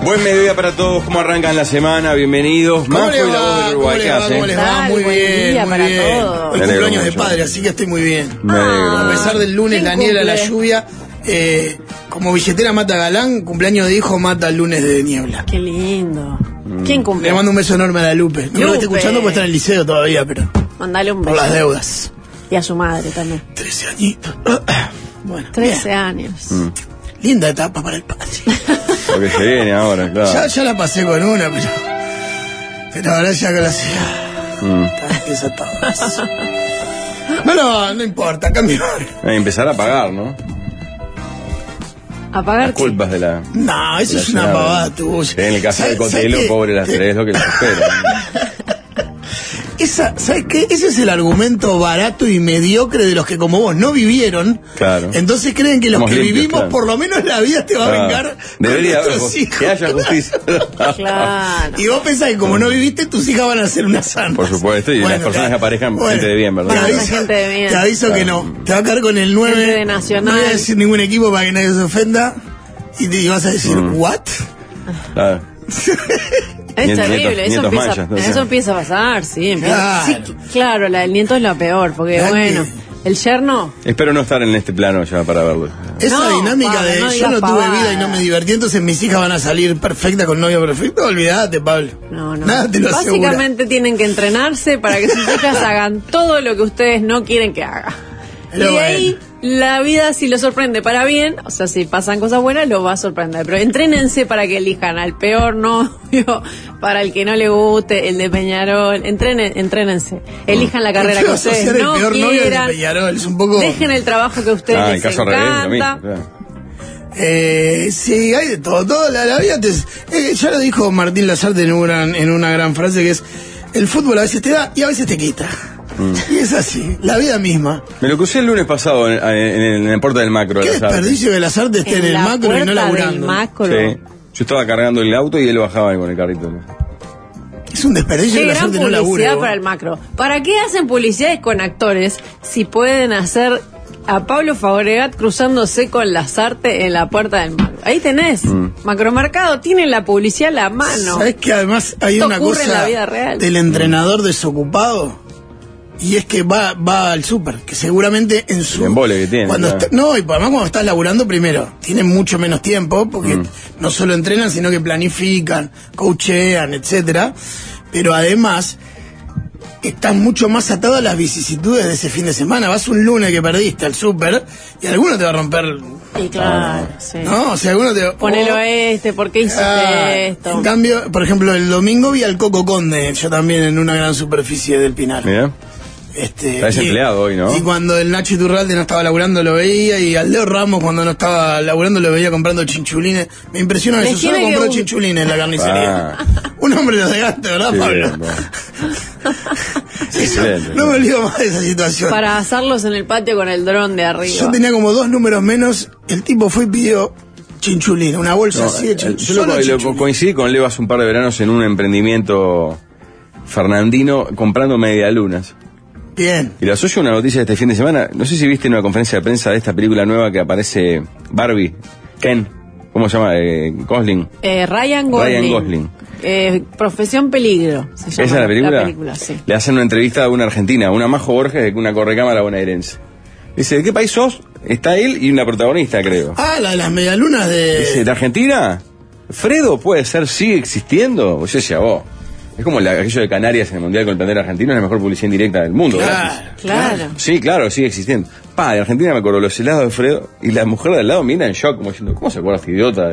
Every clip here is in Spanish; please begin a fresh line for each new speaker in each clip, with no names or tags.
Buen mediodía para todos, ¿cómo arrancan la semana? Bienvenidos.
¿Cómo
Majo y la voz del Uruguay, ¿qué hacen?
¿Cómo les va? Muy bien, muy bien. Hoy cumpleaños de
mucho.
padre, así que estoy muy bien.
Me alegro.
A pesar del lunes, la niebla, la lluvia, como billetera mata galán, cumpleaños de hijo mata lunes de niebla.
Qué lindo. ¿Quién cumple?
Le mando un beso enorme a la Lupe. No lo estoy escuchando porque está en el liceo todavía, pero
Mandale un beso.
por las deudas.
Y a su madre también.
13 añitos. Bueno,
13
bien.
años.
Linda etapa para el padre.
Lo que se viene ahora, claro.
Ya la pasé con una, pero ahora ya que la empieza todo. No importa, cambio.
Empezar a pagar, ¿no?
Apagar.
Las culpas de la...
No, eso es una pavada tuya.
En el caso del Cotelo, pobre las tres, lo que les espera.
¿Sabes qué? Ese es el argumento barato y mediocre de los que como vos no vivieron.
Claro.
Entonces creen que los
Somos
que
limpios,
vivimos,
claro.
por lo menos la vida te va a vengar.
Debería
con
haber
nuestros hijos.
que haya justicia.
Claro.
Y vos pensás que como no viviste, tus hijas van a ser unas santas.
Por supuesto, y las personas que aparezcan, gente de bien, ¿verdad?
Gente de bien.
Te aviso que no. Te va a caer con el 9.
Gente de Nacional.
No voy a decir ningún equipo para que nadie se ofenda. Y vas a decir, ¿what?
Claro.
Es terrible,
nietos mayas, entonces.
eso empieza a pasar, sí.
Claro.
Sí, claro, la del nieto es lo peor, porque
Claro.
bueno, el yerno.
Espero no estar en este plano ya para verlo.
Esa
No,
dinámica
Pablo,
de
no
yo
digas
no tuve
pavadas.
vida y no me divertí, entonces mis hijas van a salir perfectas con novio perfecto. Olvídate, Pablo.
No.
Nada te lo asegura.
Básicamente tienen que entrenarse para que sus hijas hagan todo lo que ustedes no quieren que haga.
Pero
Y de ahí
bueno.
la vida, si lo sorprende para bien, o sea, si pasan cosas buenas, lo va a sorprender. Pero entrénense para que elijan al peor novio, para el que no le guste, el de Peñarol. Entrénense. Elijan la carrera que
Feo
ustedes
asociar
no
el peor novio al de
quieran.
Peñarol, es un poco...
Dejen el trabajo que a ustedes
En
les
caso al revés, lo mismo.
encanta.
Claro.
Sí, hay de todo. La vida ya lo dijo Martín Lazarte en una gran frase que es: el fútbol a veces te da y a veces te quita. Y es así, la vida misma.
Me lo crucé el lunes pasado en la puerta del macro.
Qué
de Lazarte.
desperdicio que Lazarte esté en el
la
macro y no
puerta
laburando.
del macro.
Sí. Yo estaba cargando el auto y él bajaba con el carrito.
Es un desperdicio
Qué
que
gran
Lazarte no labure.
publicidad
vos.
para el macro. ¿Para qué hacen publicidades con actores si pueden hacer a Pablo Fabregat cruzándose con Lazarte en la puerta del macro? Ahí tenés. Macromercado tiene la publicidad a la mano.
¿Sabés que además hay
Esto
una
ocurre en
cosa
la vida real.
del entrenador desocupado? Y es que va al súper, que seguramente en su...
El embole que tiene,
Cuando
claro.
no, y además cuando estás laburando primero, tienen mucho menos tiempo, porque no solo entrenan, sino que planifican, coachean, etcétera. Pero además, estás mucho más atado a las vicisitudes de ese fin de semana. Vas un lunes que perdiste al súper, y alguno te va a romper...
Y claro, sí.
¿No? O sea, alguno te...
Ponelo ¿por qué hiciste esto?
En cambio, por ejemplo, el domingo vi al Coco Conde, yo también en una gran superficie del Pinar.
Mira. Está desempleado hoy, ¿no?
Y cuando el Nacho Iturralde no estaba laburando lo veía, y al Leo Ramos cuando no estaba laburando lo veía comprando chinchulines. Me impresiona
Les
eso, solo
tiene que
compró
gust-
chinchulines en la carnicería. Un hombre elegante, ¿verdad,
Sí,
Pablo?
bien, bueno.
Eso,
Excelente.
no me olvido más de esa situación.
Para asarlos en el patio con el dron de arriba.
Yo tenía como 2 números menos, el tipo fue y pidió chinchulines, una bolsa así de
Yo
chinchulines.
lo coincidí con Leo hace un par de veranos en un emprendimiento fernandino comprando medialunas.
Bien.
Y lo asocio a una noticia de este fin de semana. No sé si viste en una conferencia de prensa de esta película nueva que aparece Barbie, Ken, ¿cómo se llama? Gosling.
Ryan Gosling.
Ryan Gosling.
Profesión Peligro. Se llama
¿Esa es la película?
La película, sí.
Le hacen una entrevista a una argentina, una Majo Borges, de una correcámara bonaerense. Dice, ¿de qué país sos? Está él y una protagonista, creo.
Ah, la de las medialunas
Dice,
de...
¿de Argentina? ¿Fredo puede ser, sigue existiendo? O yo decía, vos. Es como aquello de Canarias en el Mundial con el plantel argentino, es la mejor publicidad indirecta del mundo. gratis.
Claro.
Sí, claro, sigue existiendo. De Argentina me acuerdo los helados de Fredo, y la mujer de al lado mira en shock, como diciendo, ¿cómo se acuerda este idiota?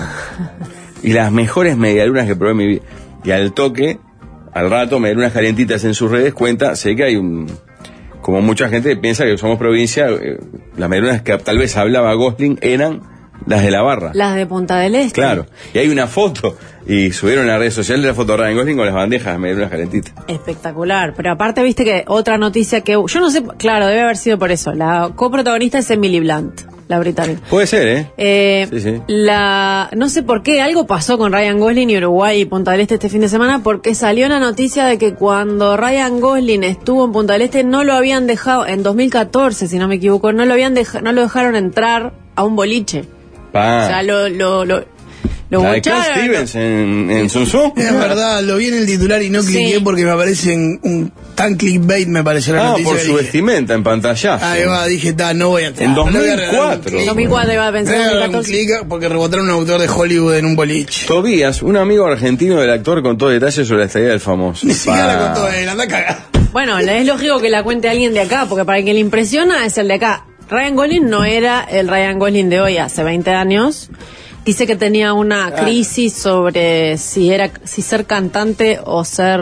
Y las mejores medialunas que probé en mi vida. Y al toque, al rato, medialunas calientitas en sus redes, cuenta, sé que hay como mucha gente piensa que somos provincia, las medialunas que tal vez hablaba Gosling eran las de la barra.
Las de Punta del Este.
Claro, y hay una foto, y subieron en las redes sociales la foto de Ryan Gosling con las bandejas medialunas calentitas.
Espectacular. Pero aparte, viste que otra noticia que... Yo no sé, claro, debe haber sido por eso. La coprotagonista es Emily Blunt, la británica.
Puede ser, Sí, sí.
No sé por qué, algo pasó con Ryan Gosling y Uruguay y Punta del Este este fin de semana, porque salió la noticia de que cuando Ryan Gosling estuvo en Punta del Este no lo habían dejado, en 2014 si no me equivoco, no lo dejaron entrar a un boliche. O sea, lo Lo
La de Cat
bucharon.
Stevens en Sun Tzu.
Es verdad, lo vi en el titular y no cliqué
Sí.
porque me aparece en tan clickbait, me pareció la
Ah,
noticia.
por
que
su
dije,
vestimenta en pantallazo.
ahí va, dije, no voy a entrar.
En
no le voy a regalar un
2004.
clic.
2004 iba a pensar
Le voy a regalar un
2014.
clic porque rebotaron a un autor de Hollywood en un boliche.
Tobías, un amigo argentino del actor, contó detalles sobre la estadía del famoso.
Ni siquiera la
Pa.
contó él, anda a cagar.
Bueno, es lógico que la cuente alguien de acá, porque para el que le impresiona es el de acá. Ryan Gosling no era el Ryan Gosling de hoy, hace 20 años. Dice que tenía una crisis sobre si ser cantante o ser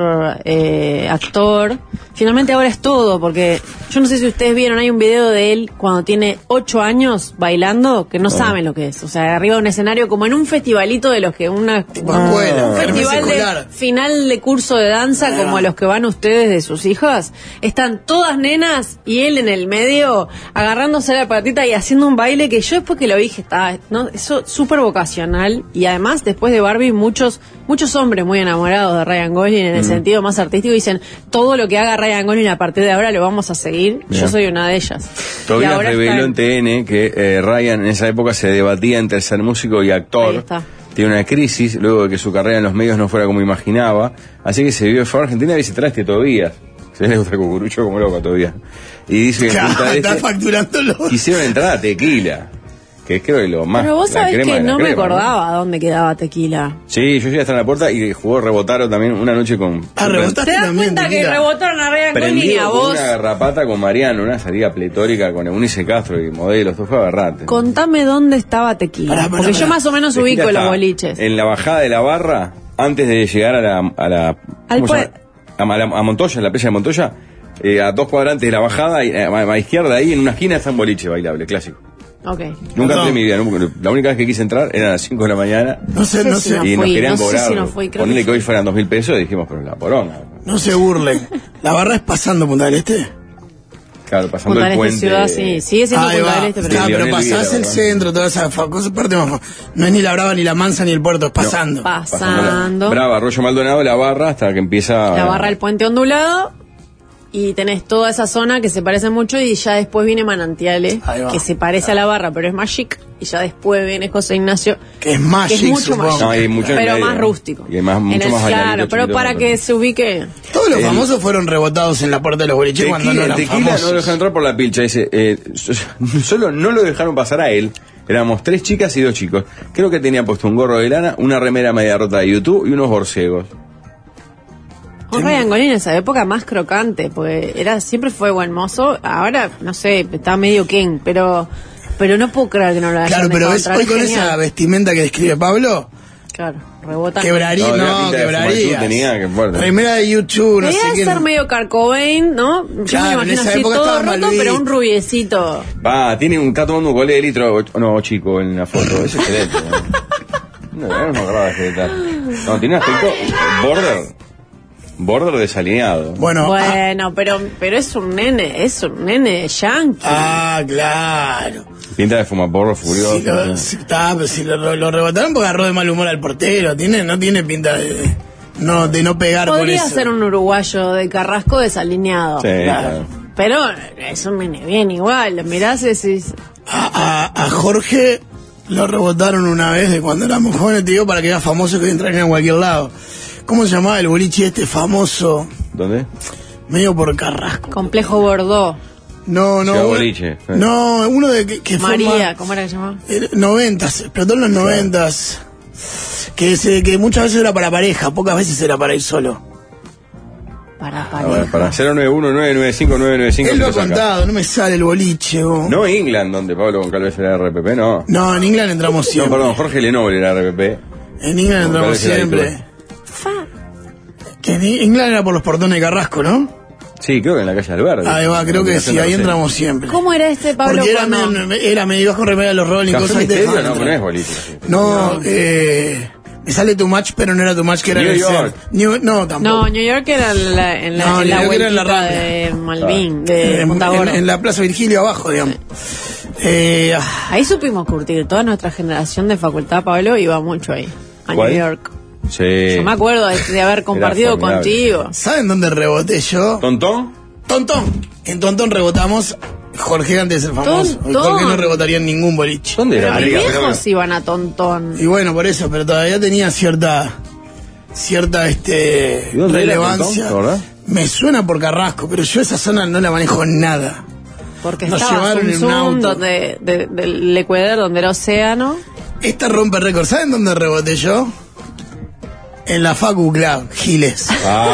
actor. Finalmente ahora es todo, porque yo no sé si ustedes vieron, hay un video de él cuando tiene 8 años bailando, que no saben lo que es. O sea, arriba de un escenario como en un festivalito de los que
escuela,
un
kermés
festival de
escolar.
final de curso de danza como los que van ustedes de sus hijas. Están todas nenas y él en el medio agarrándose la patita y haciendo un baile que yo después que lo vi dije, está, ¿no? Eso súper vocacional. Y además después de Barbie muchos hombres muy enamorados de Ryan Gosling en el sentido más artístico dicen, todo lo que haga Ryan Gosling a partir de ahora lo vamos a seguir.
Bien.
Yo soy una de ellas. Y
Tobías
ahora
reveló
está
en TN que Ryan en esa época se debatía entre ser músico y
Ahí
actor.
está.
Tiene una crisis luego de que su carrera en los medios no fuera como imaginaba. Así que se vio fue a Argentina y dice, traste Tobías. Se le gusta el cucurucho como loco a Tobías. Y dice que en Punta del
Está
Este
facturándolo.
quisieron entrar a Tequila. Que creo que lo más.
Pero vos
la
sabés
crema
que
de la
no me
crema,
acordaba dónde quedaba Tequila.
Sí, yo llegué hasta en la puerta y jugó Rebotaro también una noche con.
Rebotaste
¿Te das
también,
cuenta que
Tequila.
rebotaron a Ryan Gosling y
Prendido
a
con
vos?
una garrapata con Mariano, una salida pletórica con Eunice Castro y modelos, todo fue aberrante.
Contame dónde estaba Tequila.
Pará,
porque yo más o menos
Tequila
ubico los
está
boliches.
En la bajada de la barra, antes de llegar a la ¿cómo se llama? A Montoya, en la playa de Montoya, a 2 cuadrantes de la bajada, y a izquierda ahí, en una esquina está un boliche bailable, clásico.
Ok.
Nunca
No.
entré en mi vida, la única vez que quise entrar era a las 5 de la mañana
No sé, no
Sí,
sé.
no.
y nos
fui,
querían
no sé
cobrar.
si no fui, creo
Ponele
que
que hoy fueran 2.000 pesos y dijimos, pero la poronga.
No se burlen. La barra es pasando Punta del Este.
Claro, pasando
Punta
el
del Este
puente.
ciudad, sí. Sigue siendo
Ahí
Punta
va.
del Este, pero
Claro, pero
Leonel
pasás
Viera,
el
¿verdad?
centro, toda esa cosa, parte más. No es ni la Brava, ni la Mansa, ni el puerto, es pasando.
pasando.
Brava, Arroyo Maldonado, la barra, hasta que empieza.
La barra del puente ondulado. Y tenés toda esa zona que se parece mucho y ya después viene Manantiales,
Ahí va.
que se parece a la barra, pero es más chic. Y ya después viene José Ignacio,
Que es más
que es
chic,
mucho más
supongo.
No, hay mucho en
pero
medio.
más rústico.
Y además mucho más
Claro,
bailando,
pero
chiquito,
para
más
que se ubique.
Todos los famosos fueron rebotados en la puerta de los boliches cuando no eran
Tequila no lo
famosos.
dejaron entrar por la pilcha. Dice, solo no lo dejaron pasar a él. Éramos 3 chicas y 2 chicos. Creo que tenía puesto un gorro de lana, una remera media rota de YouTube y unos borcegos.
Un Ryan Gosling en esa época más crocante, porque siempre fue buen mozo. Ahora, no sé, está medio Ken, pero no puedo creer que no lo hayan
Claro, pero
dejado
ves,
entrar,
hoy
es
con
genial.
esa vestimenta que describe Pablo,
Claro, rebota.
quebraría,
No, la
no,
pinta de
quebraría.
Fumanchu tenía, qué fuerte.
Remera de YouTube, no sé
Debía
qué.
ser medio Kurt Cobain, ¿no? Yo
Claro,
me
en
imagino
esa
así
época
todo
estaba
roto,
Malvin.
pero un rubiecito.
Está tomando un colé de litro. No, chico, en la foto. Ese es excelente. No me acordaba de ese detalle. No, tiene un aspecto border desalineado.
Bueno,
Bueno, pero es un nene yankee.
claro.
Pinta de fumaporro furioso.
Si lo rebotaron porque agarró de mal humor al portero, no tiene pinta de no pegar con
Podría
eso.
ser un uruguayo de Carrasco desalineado.
Sí, claro.
Pero es un nene bien igual, lo mirás y decís,
A Jorge lo rebotaron una vez de cuando éramos jóvenes, te digo, para que era famoso que entraría en cualquier lado. ¿Cómo se llamaba el boliche famoso?
¿Dónde?
Medio por Carrasco.
complejo Bordeaux.
No,
Ciudad Boliche.
No, uno de que fue
María,
más-
¿cómo era que se llamaba?
90s, explotó en los 90s. Que muchas veces era para pareja, pocas veces era para ir solo.
Para
A ver,
pareja.
para 091-995-995.
Él lo ha
te saca.
contado, no me sale el boliche. vos.
No England, donde Pablo Goncalves era RPP, no.
No, en England entramos
No,
siempre.
perdón, Jorge Lenoble era RPP.
En England entramos
Goncalves era
siempre.
habitual.
Que en England era por los portones de Carrasco, ¿no?
Sí, creo que en la calle Alberdi.
Ahí va, creo que sí, ahí entramos siempre.
¿Cómo era este Pablo
Porque era
cuando-
medio bajo remera de los Rolling,
Café
cosas que te
Misterio,
dejaban
no, pero no
entrar.
es boliche. sí.
No, me sale Too Much, pero no era Too Much, que era
New
en el
York.
centro. No, tampoco.
No, New York era en la, en la,
No,
en la
New York era en la
vueltita
Rambla.
de Malvin, de
en,
Punta
en-
Gorda.
en la Plaza Virgilio abajo, digamos.
Ahí supimos curtir. Toda nuestra generación de facultad, Pablo, iba mucho ahí, a
¿Cuál?
New York.
Sí.
Yo me acuerdo de haber compartido
formidable.
contigo.
¿Saben dónde reboté yo?
¿Tontón?
Tontón. En Tontón rebotamos Jorge antes de ser famoso.
Tontón.
Jorge no rebotaría en ningún boliche.
¿Dónde
Pero
era?
mis
Marica?
viejos iban a Tontón.
Y bueno, por eso, pero todavía tenía cierta
¿Y dónde era
relevancia.
Tontón, verdad?
Me suena por Carrasco, pero yo esa zona no la manejo nada.
Porque
Nos
estaba
llevaron en un
Zum
auto.
donde, del Ecuador, donde era océano.
Esta rompe récord. ¿Saben dónde reboté yo? En la Facu Club, Giles.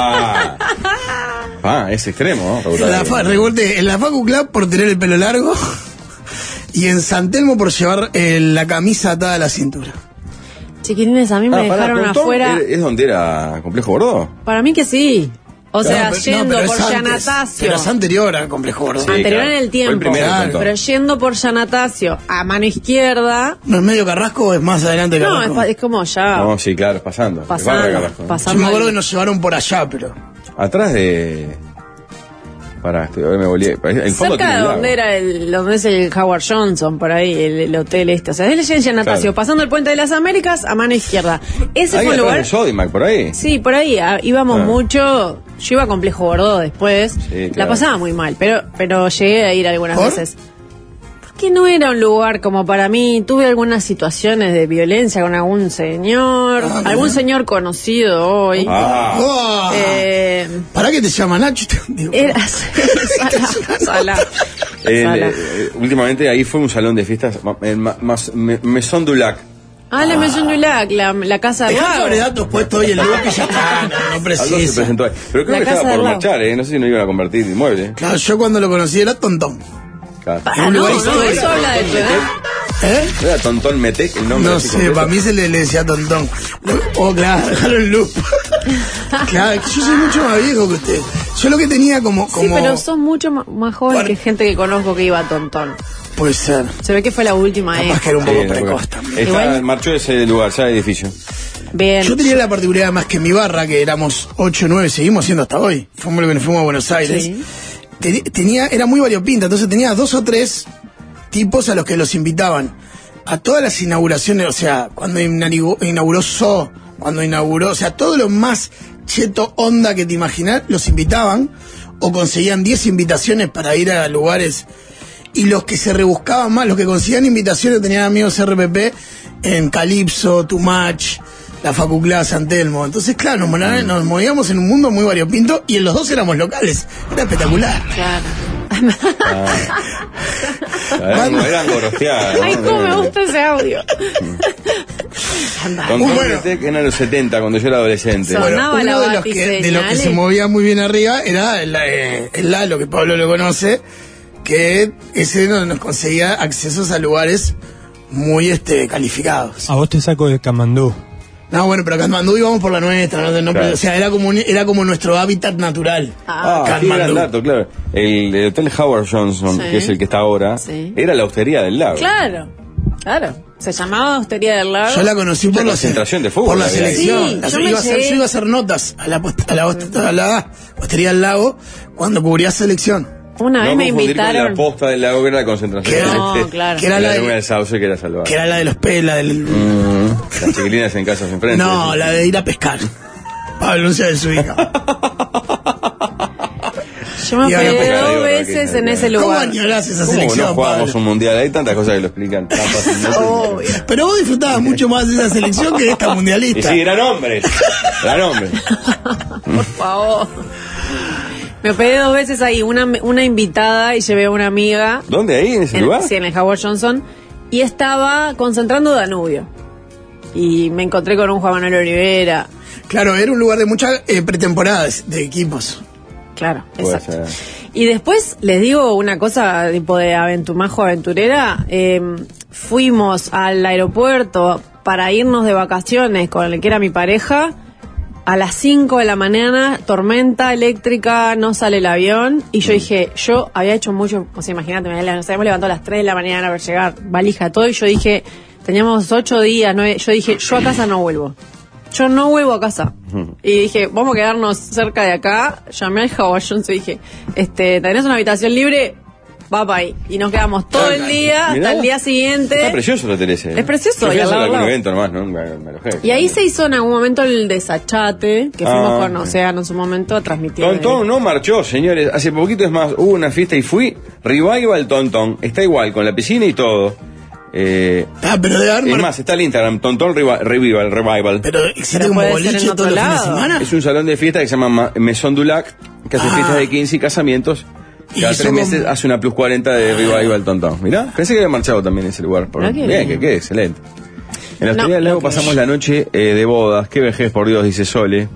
Es extremo, ¿no?
Reboté en la Facu Club por tener el pelo largo y en San Telmo por llevar la camisa atada a la cintura.
Chiquilines, a mí me dejaron
Tontón
afuera.
¿Es donde era Complejo Gordo?
Para mí que sí. O sea, yendo
pero
por
es antes,
Yanatacio.
pero es anterior al Complejo Gordo.
Sí,
Anterior
claro.
en el
Fue el
tiempo.
primero,
Claro.
Tontón.
Pero yendo por Yanatacio a mano izquierda.
¿No es medio Carrasco o es más adelante
No,
Carrasco?
es como ya.
No, sí, claro, pasando. Es barra Carrasco, ¿no?
Yo
Pasando
me acuerdo
ahí.
que nos llevaron por allá, pero...
Atrás de... Ahora me volví. El fondo
Cerca
tiene
de
un
donde
lago.
era donde es el Howard Johnson, por ahí, el hotel este. O sea, es el Yanatacio,
Claro.
pasando el Puente de las Américas a mano izquierda. Ese
Ahí
fue
atrás
un lugar.
de Sodimac, por ahí.
Sí, por ahí íbamos
Ah.
mucho. Yo iba a Complejo Bordeaux después.
Sí,
La
claro.
pasaba muy mal, pero llegué a ir algunas
¿Por?
veces. Porque no era un lugar como para mí. Tuve algunas situaciones de violencia con algún señor, algún señor conocido hoy.
¡Oh! ¿Para qué te llama Nacho? Digo,
Era Sala.
Últimamente ahí fue un salón de fiestas, Maison du Lac.
La Maison du Lac, la casa de
dejá
Lago.
sobre datos puestos hoy el look y ya está, no
Algo se
precisa.
presentó ahí. Pero creo
La
que
casa
estaba
del
por
lago.
marchar, no sé si no iban a convertir inmueble.
Claro, yo cuando lo conocí era Tontón.
Claro.
un lugar
No,
histórico.
eso habla de tu edad.
¿Eh?
¿No era Tontón Metec el nombre?
No
así
sé,
completo?
para mí se le decía Tontón. Oh, claro, déjalo en loop. Claro, que yo soy mucho más viejo que usted. Yo lo que tenía como...
Sí, pero sos mucho más joven
Bueno.
que gente que conozco que iba a Tontón.
Puede ser.
Se ve que fue la última,
Capaz que era un
Sí,
poco
no,
precoz
porque
también.
Igual-
marchó de ese lugar, ya de edificio.
Bien.
Yo tenía la particularidad más que en mi barra, que éramos 8 o 9, seguimos siendo hasta hoy. Fuimos lo que nos fuimos a Buenos Aires.
Sí.
Era muy variopinta, entonces tenía 2 o 3 tipos a los que los invitaban. A todas las inauguraciones, o sea, cuando inauguró So, cuando inauguró, o sea, todo lo más cheto onda que te imaginas, los invitaban, o conseguían 10 invitaciones para ir a lugares. Y los que se rebuscaban más, los que conseguían invitaciones, tenían amigos RPP en Calypso, Too Much, la Facu Club, San Telmo. Entonces, claro, nos movíamos en un mundo muy variopinto y en los dos éramos locales. Era espectacular.
Claro.
Eran gorosteadas.
Ay, cómo me gusta ese audio.
Tontón
Bueno.
Metec eran los 70, cuando yo era adolescente.
Son- Sonaba la
uno de los que se movía muy bien arriba era el Lalo, que Pablo lo conoce, que ese nos conseguía accesos a lugares muy calificados.
A vos te saco de Camandú.
No, bueno, pero a Katmandú íbamos por la nuestra,
Claro.
o sea, era como nuestro hábitat natural.
Qué gran dato, claro. El hotel Howard Johnson,
Sí.
que es el que está ahora,
Sí.
era la hostería del lago.
Claro. Se llamaba Hostería del Lago.
Yo la conocí
Mucha
por la
concentración de fútbol
por la
había ahí.
selección.
Sí,
La-
yo me
iba a hacer-
llegué-
yo iba a hacer notas a la Hostería del Lago cuando cubría selección.
Una vez
No
me
confundir con
invitaron.
la posta del lago, que era la concentración.
Que era-
No, claro.
que era la
laguna
de,
del Sauce, que era salvaje.
que era la de los pelas, del...
Las chiquilinas en casas enfrente.
No, la de ir a pescar. Pablo Uncia de su hija.
Yo me
Y ahora
hospedé
pescador,
2
que-
veces en ese
¿Cómo
lugar.
añorás esa
¿Cómo
selección,
no jugábamos
Pablo?
un mundial? Hay tantas cosas que lo explican tan fácilmente.
Obvio.
Pero vos disfrutabas mucho más de esa selección que de esta
Y
mundialista.
sí, eran hombres. Eran hombres.
Por favor. Me hospedé 2 veces ahí. Una invitada y llevé a una amiga.
¿Dónde? ¿Ahí? ¿En ese lugar?
Sí, en el Howard Johnson. Y estaba concentrando Danubio. Y me encontré con un Juan Manuel Olivera.
Claro, era un lugar de muchas pretemporadas de equipos.
Claro,
Puede
exacto.
ser.
Y después les digo una cosa tipo de majo aventurera. Fuimos al aeropuerto para irnos de vacaciones con el que era mi pareja. A las 5 de la mañana, tormenta eléctrica, no sale el avión. Y yo dije, yo había hecho mucho, o sea, imagínate, nos habíamos levantado a las 3 de la mañana para llegar, valija, todo. Y yo dije, teníamos 8 días, 9, yo dije, yo a casa no vuelvo. Yo no vuelvo a casa. Y dije, vamos a quedarnos cerca de acá. Llamé al Howard Johnson y dije, ¿tenés una habitación libre? va para ahí. Y nos quedamos todo el día,
Mirá.
hasta el día siguiente.
Está precioso el hotel ese.
Es precioso,
Yo fui
y
a
al
hacer
lado,
algún
al lado.
evento nomás, ¿no? Me alojé.
Y ahí se hizo en algún momento el desachate, que fuimos con
ok.
Océano en su momento a transmitir.
Tontón no marchó, señores. Hace poquito, es más, hubo una fiesta y fui. Revival Tontón. Está igual, con la piscina y todo.
Pero de
Es más, está el Instagram, Tontón Revival.
Pero existe
Pero
como
puede ser
boliche
en otro
todos los fines de
lado.
semana.
Es un salón de fiesta que se llama Maison du Lac, que hace fiestas de 15 y casamientos.
Y
Cada
eso
3 meses
como-
hace una plus 40 de Revival Tontón. Mirá, pensé que había marchado también ese lugar.
Mirá qué
Bien,
bien.
que excelente. En la
No.
Hostería del Lago pasamos la noche de bodas. Qué vejez, por Dios, dice Sole.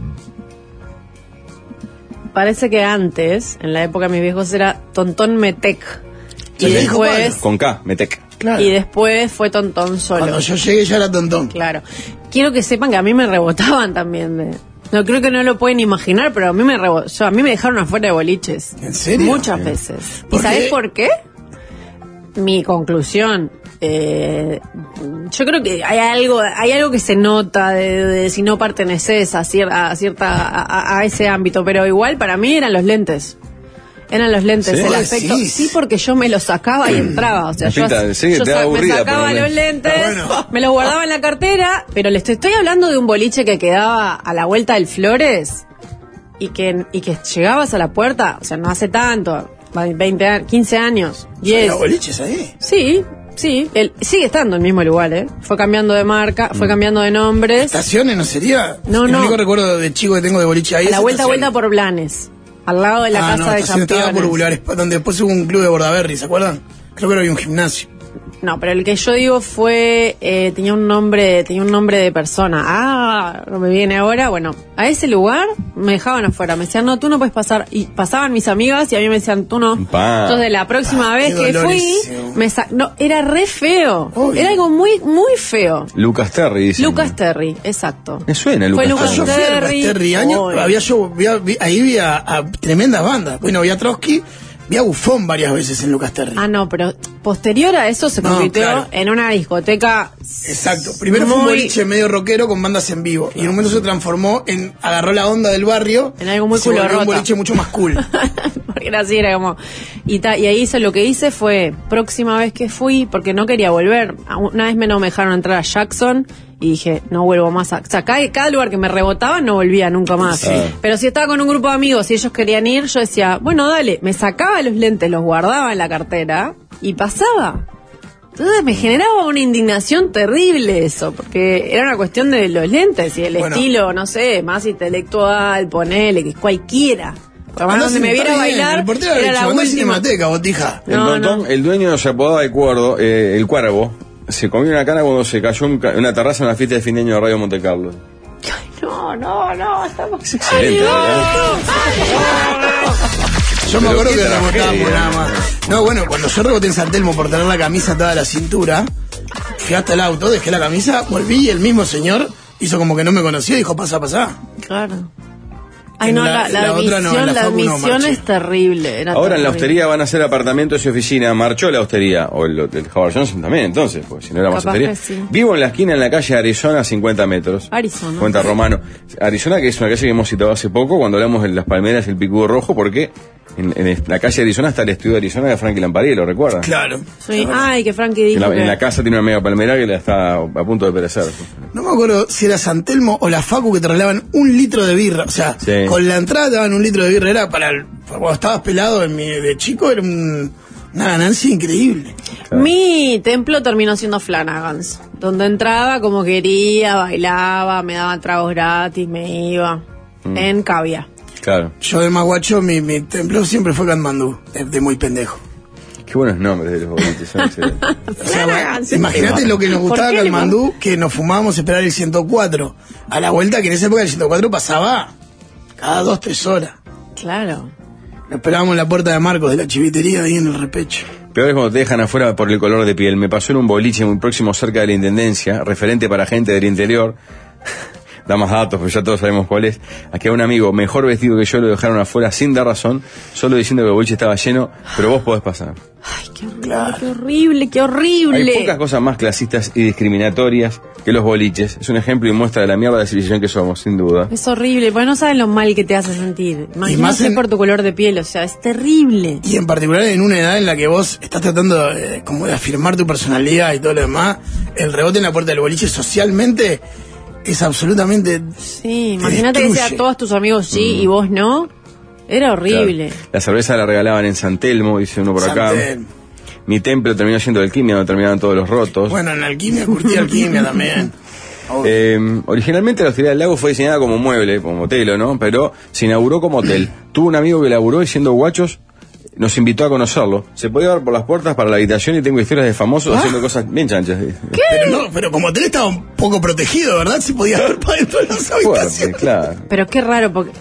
Parece que antes, en la época de mis viejos, era Tontón Metec. Y
¿Qué dijo
después,
Con K, Metec.
Claro.
y después fue Tontón solo.
Cuando yo llegué ya era Tontón.
Claro. Quiero que sepan que a mí me rebotaban también. No creo que no lo pueden imaginar, pero a mí a mí me dejaron afuera de boliches.
¿En serio?
Muchas veces. ¿Y
¿Por
sabés
qué?
por qué? Mi conclusión. Yo creo que hay algo que se nota de si no perteneces a ese ámbito, pero igual para mí eran los lentes. Eran los lentes,
¿Sí?
el
¿Vos
aspecto.
decís?
Sí, porque yo me los sacaba y entraba. O sea,
La pinta, sí, te da
me
aburrida,
sacaba
pero
los
bueno.
lentes,
Bueno.
me los guardaba en la cartera, pero les estoy hablando de un boliche que quedaba a la vuelta del Flores y que llegabas a la puerta, o sea, no hace tanto, 20 años, 15 años,
¿Había
10.
boliches ahí?
Sí, sigue estando en el mismo lugar, ¿eh? Fue cambiando de marca, fue cambiando de nombres.
¿Estaciones no sería?
No,
El
no.
único recuerdo de chico que tengo de boliche ahí
A
es
la vuelta
Estaciones.
por Blanes, al lado de la casa de
Estaciones estaba por
campeones.
Boulevard España, donde después hubo un club de Bordaberry, ¿se acuerdan? Creo que era un gimnasio.
No, pero el que yo digo fue tenía un nombre de persona. No me viene ahora. Bueno, a ese lugar me dejaban afuera. Me decían, no, tú no puedes pasar. Y pasaban mis amigas y a mí me decían, tú no.
Pa.
Entonces la próxima vez
qué
que
dolor
fui,
ese.
no, era re feo.
Obvio.
Era algo muy, muy feo.
Lucas Terry, dice.
Lucas Terry, exacto.
Me suena
Fue
Lucas
Lucas
Yo
Terry.
fui a
Terry.
Terry años,
Oy.
ahí vi a tremendas bandas. Bueno, vi a Trotsky, vi a Bufón varias veces en Lucas Terry.
No, pero posterior a eso se
No,
convirtió
claro.
en una discoteca.
Exacto. Primero fue un
muy-
boliche medio rockero con bandas en vivo. Y en un momento se transformó agarró la onda del barrio.
En algo muy
y se volvió
culo
un
rota.
boliche mucho más cool.
Porque era así, era como. Y ahí lo que hice fue, próxima vez que fui, porque no quería volver. Una vez no me dejaron entrar a Jackson y dije, no vuelvo más. O sea, cada lugar que me rebotaba no volvía nunca más.
Sí.
Pero si estaba con un grupo de amigos y ellos querían ir, yo decía, bueno, dale. Me sacaba los lentes, los guardaba en la cartera y pasaba. Entonces me generaba una indignación terrible eso, porque era una cuestión de los lentes y el
Bueno.
estilo, no sé, más intelectual, ponele, que cualquiera. Por más
Andá
donde me
sin-
viera
está bien,
bailar,
el portero había
era
dicho,
la
andá a
última.
Cinemateca, botija.
En
No,
Tontón,
no.
el dueño se apodaba el Cuervo. Se comió una cana cuando se cayó en una terraza en la fiesta de fin de año de Radio Monte Carlo.
No, estamos...
Es excelente, ¿verdad?
Yo me
Pero
acuerdo
qué
que rebotamos
tragedia.
nada más. No, bueno, cuando yo reboté en San Telmo por tener la camisa toda la cintura, fui hasta el auto, dejé la camisa, volví y el mismo señor hizo como que no me conocía y dijo, pasa.
Claro. Ay,
En
no,
la
la
otra no, en la
admisión,
Facu no marché.
es terrible. Era
Ahora en la
terrible.
hostería van a ser apartamentos y oficina. Marchó la hostería. O el Howard Johnson también, entonces, porque si no era más
Capaz
hostería.
que sí.
Vivo en la esquina en la calle Arizona, 50 metros.
Arizona.
Cuenta Romano. Arizona, que es una calle que hemos citado hace poco, cuando hablamos de las palmeras y el picudo rojo, porque en la calle Arizona está el estudio de Arizona de Frankie Lampariello, ¿lo recuerdan?
Claro.
Sí. Ay, que Frankie dijo
En
que...
la casa tiene una mega palmera que la está a punto de perecer.
No me acuerdo si era San Telmo o la Facu que te regalaban 1 litro de birra. O sea,
Sí.
con la entrada te daban 1 litro de birra. Era para cuando estabas pelado de chico, era una ganancia increíble.
Mi templo terminó siendo Flanagan's, donde entraba como quería, bailaba, me daban tragos gratis, me iba en Cavia.
Claro.
Yo de más guacho, mi templo siempre fue Katmandú, de muy pendejo.
Qué buenos nombres de los boliches, son excelentes.
O sea,
Flanagan's.
imagínate lo que nos
¿Por
gustaba
qué le
Katmandú, que nos fumábamos a esperar el 104. A la vuelta, que en esa época el 104 pasaba cada 2-3 horas.
Claro.
Lo esperábamos en la puerta de Marcos de la chivitería ahí en el repecho.
Peor es cuando te dejan afuera por el color de piel. Me pasó en un boliche muy próximo cerca de la Intendencia, referente para gente del interior. da más datos, pues ya todos sabemos cuál es. Aquí a un amigo mejor vestido que yo lo dejaron afuera sin dar razón, solo diciendo que el boliche estaba lleno, pero vos podés pasar.
Ay, qué horrible, qué horrible, qué horrible.
Hay pocas cosas más clasistas y discriminatorias que los boliches. Es un ejemplo y muestra de la mierda de civilización que somos, sin duda.
Es horrible, porque no sabes lo mal que te hace sentir. Imagínate por tu color de piel, o sea, es terrible.
Y en particular en una edad en la que vos estás tratando como de afirmar tu personalidad y todo lo demás, el rebote en la puerta del boliche socialmente es absolutamente...
Sí, imagínate que sea todos tus amigos sí y vos no. Era horrible.
Claro. La cerveza la regalaban en San Telmo, dice uno por acá. Mi templo terminó siendo alquimia, donde terminaban todos los rotos.
Bueno, en alquimia, curtí alquimia también.
Originalmente la Hostería del Lago fue diseñada como mueble, como hotel, ¿no? Pero se inauguró como hotel. Tuvo un amigo que laburó y siendo guachos nos invitó a conocerlo. Se podía ver por las puertas para la habitación y tengo historias de famosos haciendo cosas bien chanchas.
¿Qué?
Pero como hotel estaba un poco protegido, ¿verdad? Se podía ver para dentro de las habitaciones.
Fuerte, claro.
Pero qué raro, porque...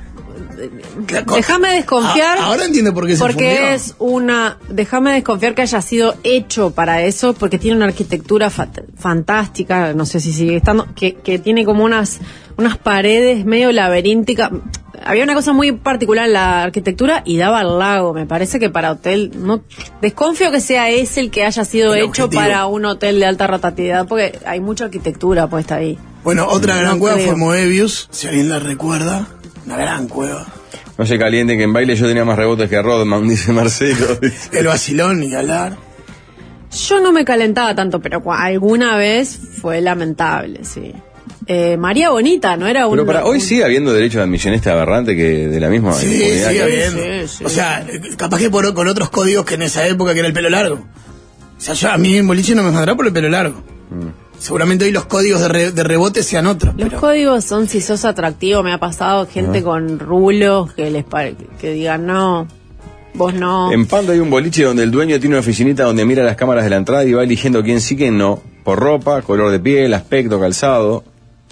Déjame desconfiar.
Ahora entiendo por qué se
porque
fundió.
es una. Déjame desconfiar que haya sido hecho para eso, porque tiene una arquitectura fantástica. No sé si sigue estando. Que tiene como unas paredes medio laberínticas. Había una cosa muy particular en la arquitectura y daba al lago. Me parece que para hotel. No desconfío que sea ese el que haya sido hecho para un hotel de alta rotatividad, porque hay mucha arquitectura puesta ahí.
Bueno, otra gran
No
cueva
creo.
fue Moebius, si alguien la recuerda. Una gran cueva.
No se caliente que en baile yo tenía más rebotes que Rodman, dice Marcelo.
El vacilón y hablar.
Yo no me calentaba tanto, pero alguna vez fue lamentable, sí. María Bonita, ¿no era un...
Pero para hoy sigue habiendo derecho de admisión este aberrante que de la misma
Sí,
comunidad
sigue
que-
habiendo.
Sí.
O sea, capaz que con otros códigos que en esa época que era el pelo largo. O sea, yo a mí en boliche no me mandará por el pelo largo. Seguramente hoy los códigos de rebote sean otros.
Los
pero...
códigos son si sos atractivo. Me ha pasado gente con rulos que digan no, vos no.
En Pando hay un boliche donde el dueño tiene una oficinita donde mira las cámaras de la entrada y va eligiendo quién sí, quién no. Por ropa, color de piel, aspecto, calzado.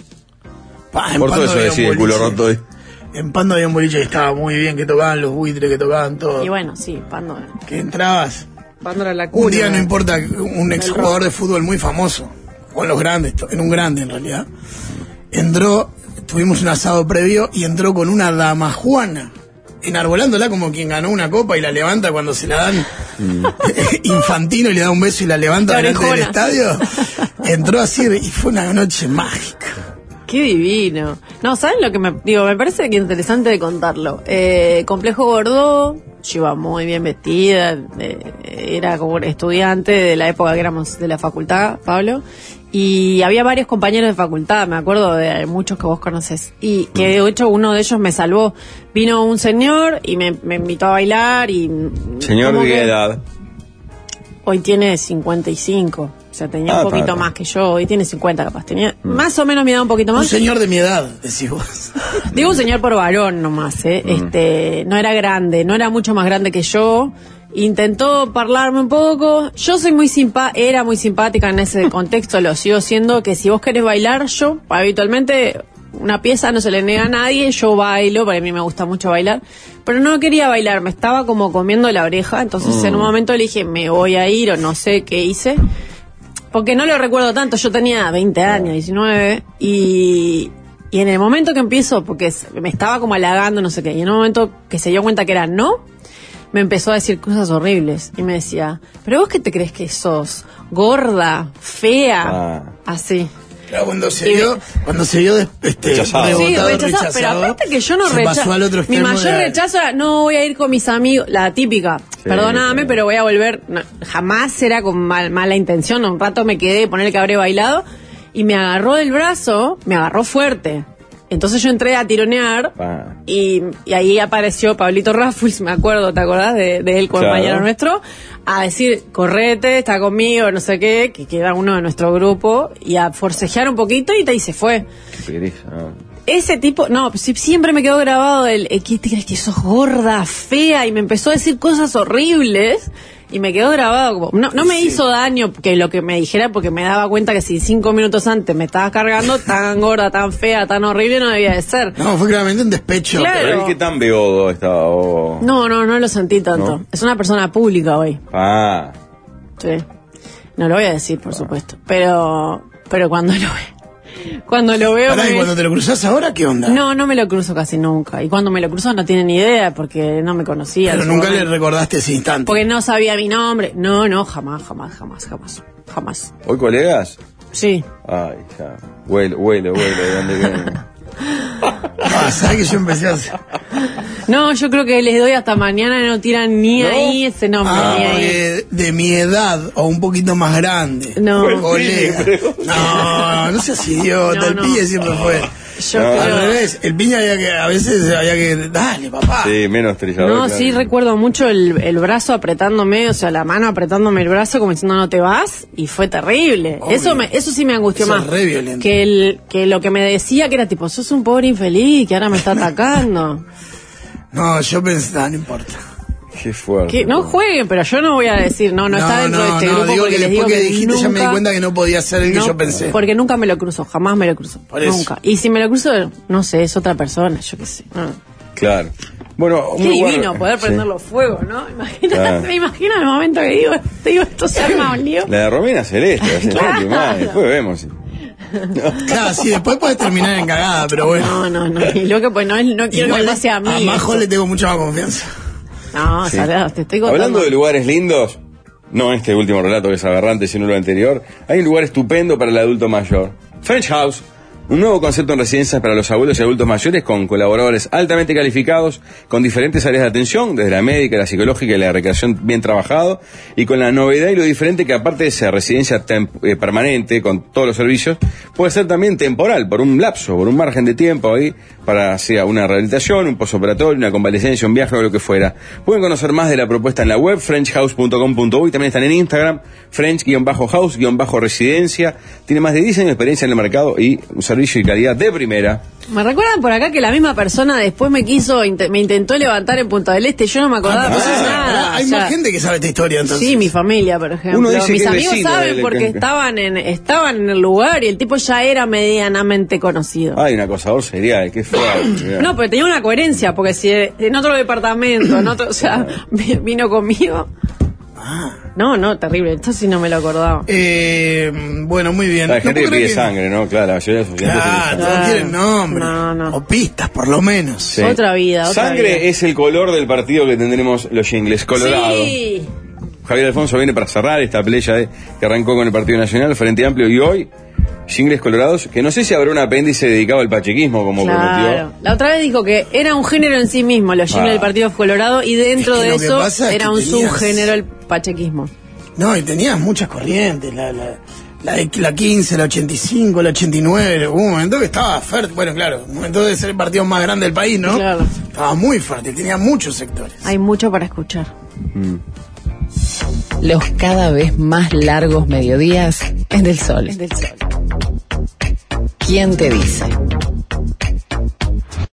En
Por todo
Pando
eso
había un
decide el culo
boliche.
roto.
En Pando había un boliche que estaba muy bien, que tocaban los buitres, que tocaban todo.
Y bueno, sí, Pando
Que entrabas.
era la
Un
cuna.
día, no importa, un exjugador de fútbol muy famoso, con los grandes, en un grande en realidad, entró, tuvimos un asado previo y entró con una dama juana, enarbolándola como quien ganó una copa y la levanta cuando se la dan Infantino y le da un beso y la levanta
La
delante del
orejona.
estadio. Entró así y fue una noche mágica.
Qué divino. No, ¿saben lo que me parece que es interesante de contarlo? Complejo Bordeaux, yo iba muy bien vestida, era como estudiante de la época que éramos de la facultad, Pablo, y había varios compañeros de facultad, me acuerdo de muchos que vos conocés, y que de hecho uno de ellos me salvó. Vino un señor y me invitó a bailar y...
Señor
como
de qué
que
edad.
Hoy tiene 55. O sea, tenía un poquito más que yo. Hoy tiene 50 capaz. Tenía más o menos mi edad un poquito
Un
más.
señor de mi edad, decís vos.
Digo un señor por varón nomás, no era grande, no era mucho más grande que yo. Intentó parlarme un poco. Yo soy era muy simpática en ese contexto, lo sigo siendo, que si vos querés bailar, yo habitualmente una pieza no se le niega a nadie, yo bailo, porque a mí me gusta mucho bailar, pero no quería bailar, me estaba como comiendo la oreja, entonces en un momento le dije, me voy a ir, o no sé qué hice, porque no lo recuerdo tanto, yo tenía 20 años, 19, y en el momento que empiezo, porque me estaba como halagando, no sé qué, y en el momento que se dio cuenta que era no, me empezó a decir cosas horribles, y me decía, pero vos qué te crees que sos, gorda, fea, así.
Claro, cuando se vio
Rechazado.
Sí,
rebotado,
rechazado, pero aparte que yo no
se pasó al otro
Mi
extremo
mayor rechazo era, no voy a ir con mis amigos, la típica, perdóname,
sí.
pero voy a volver, no, jamás era con mala intención, un rato me quedé, poner que habré bailado, y me agarró del brazo, me agarró fuerte. Entonces yo entré a tironear y ahí apareció Pablito Raffles, me acuerdo, ¿te acordás de él, compañero nuestro? A decir, correte, está conmigo, no sé qué, que era uno de nuestro grupo, y a forcejear un poquito y se fue.
Qué pereza, ¿no?
Ese tipo, no, siempre me quedó grabado ¿qué te crees que sos gorda, fea? Y me empezó a decir cosas horribles. Y me quedó grabado como... No me hizo daño que lo que me dijera, porque me daba cuenta que si 5 minutos antes me estabas cargando, tan gorda, tan fea, tan horrible, no debía de ser.
No, fue claramente un despecho.
Claro.
Pero él qué tan beodo estaba.
No lo sentí tanto.
¿No?
Es una persona pública hoy.
Ah.
Sí. No lo voy a decir, por supuesto. Pero cuando lo ve. Cuando lo veo...
Pará, ¿y cuando te lo cruzás ahora, qué onda?
No me lo cruzo casi nunca. Y cuando me lo cruzo no tiene ni idea porque no me conocía.
Pero nunca le recordaste ese instante.
Porque no sabía mi nombre. No, jamás.
¿Hoy colegas?
Sí.
Ay, ya. Huele, ¿de dónde viene?
¿Sabes que yo empecé a hacer?
No, yo creo que les doy hasta mañana y no tiran ni ahí ese nombre. Ni ahí.
De mi edad o un poquito más grande.
No.
Colega. No seas idiota, el pibe siempre fue.
Yo
Al
creo...
revés, el piña a veces había que, dale papá.
Sí, menos trillador.
No,
claro.
sí, recuerdo mucho el brazo apretándome, o sea, la mano apretándome el brazo como diciendo no te vas, y fue terrible. Eso sí me angustió
Eso
más.
es re violento.
Que lo que me decía que era tipo, sos un pobre infeliz que ahora me está atacando.
No, yo pensaba, no importa.
Qué fuerte.
Que no jueguen, pero yo no voy a decir, no está dentro de este grupo
digo
porque
que
les
después
digo
que dijiste
nunca,
ya me di cuenta que no podía ser el que yo pensé.
Porque nunca me lo cruzo, jamás me lo cruzo.
Por eso.
Nunca. Y si me lo cruzo, no sé, es otra persona, yo qué sé.
Claro. Bueno,
Qué
un lugar-
divino poder prenderlo fuego, ¿no?
Claro.
Me imagino el momento que digo esto se arma un lío.
La de Romina Celeste, hace
Claro.
más, después vemos.
Claro, sí, después puedes terminar en cagada, pero bueno.
No. Y lo que pues no quiero que
Igual
me pase a mí.
A Majo
eso.
le tengo mucha más confianza.
No,
Sí.
Salado, te estoy contando.
Hablando de lugares lindos, no este último relato que es aberrante, sino lo anterior, hay un lugar estupendo para el adulto mayor. French House, un nuevo concepto en residencias para los abuelos y adultos mayores con colaboradores altamente calificados, con diferentes áreas de atención, desde la médica, la psicológica y la recreación bien trabajado, y con la novedad y lo diferente que aparte de ser residencia permanente con todos los servicios, puede ser también temporal, por un lapso, por un margen de tiempo ahí, para sea una rehabilitación, un postoperatorio, una convalecencia, un viaje o lo que fuera. Pueden conocer más de la propuesta en la web, frenchhouse.com.uy, también están en Instagram, french-house-residencia, tiene más de 10 años de experiencia en el mercado y un servicio y calidad de primera.
Me recuerdan por acá que la misma persona después me intentó levantar en Punta del Este, yo no me acordaba nada.
Hay
o sea,
más gente que sabe esta historia entonces.
Sí, mi familia, por ejemplo.
Uno dice
Mis
que es
amigos
vecino
saben
del
porque
Encanta.
estaban en el lugar y el tipo ya era medianamente conocido.
Ay, un acosador serial, qué fuerte.
No, pero tenía una coherencia, porque si en otro departamento, o sea, vino conmigo. No, terrible, esto sí no me lo acordaba.
Bueno, muy bien.
Hay gente
No
que
puedo
pide
creer
sangre, ¿no? Claro, la mayoría de los estudiantes
Claro,
piden
todos
sangre.
quieren nombre.
No.
O pistas, por lo menos.
Sí.
Otra vida.
Sangre es el color del partido que tendremos los Jingles, colorado.
Sí.
Javier Alfonso viene para cerrar esta pelea que arrancó con el Partido Nacional, Frente Amplio, y hoy, Jingles Colorados, que no sé si habrá un apéndice dedicado al pachequismo, como
Claro.
prometió.
La otra vez dijo que era un género en sí mismo, los jingles del Partido Colorado, y dentro
Es que
de
lo que
eso
pasa es
era
que
un
tenías-
subgénero el pachequismo.
No, y tenías muchas corrientes. La 15, la 85, la 89. Hubo un momento que estaba fértil. Bueno, claro, un momento de ser el partido más grande del país, ¿no?
Claro.
Estaba muy fértil, tenía muchos sectores.
Hay mucho para escuchar.
Los cada vez más largos mediodías en Del Sol. ¿Quién te dice?